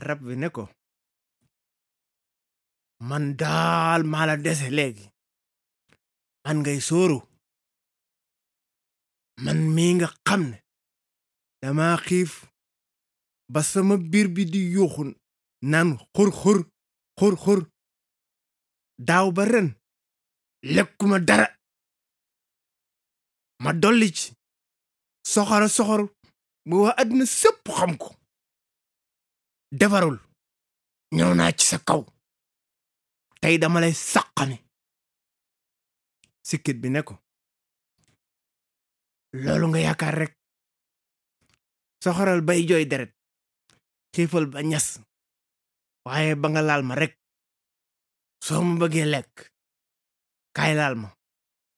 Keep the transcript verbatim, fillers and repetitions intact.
rab bi ne ko man daal maa la dese léegi man ngay sóoru man mii nga xam ne dama xiif ba sama biir bi di yuuxu naan xur xur xur xur daaw ba ren lekkuma dara ma dolli ci soxora soxor bu waa àddina sépp xam ko defarul ñëw naa ci sa kaw tey dama lay sàqami sikkit bi ne ko loolu nga yaakaar rek soxoral bay jooy deret xiifal ba ñas waaye ba nga laal ma rek soo ma bëggee lekk kaay laal ma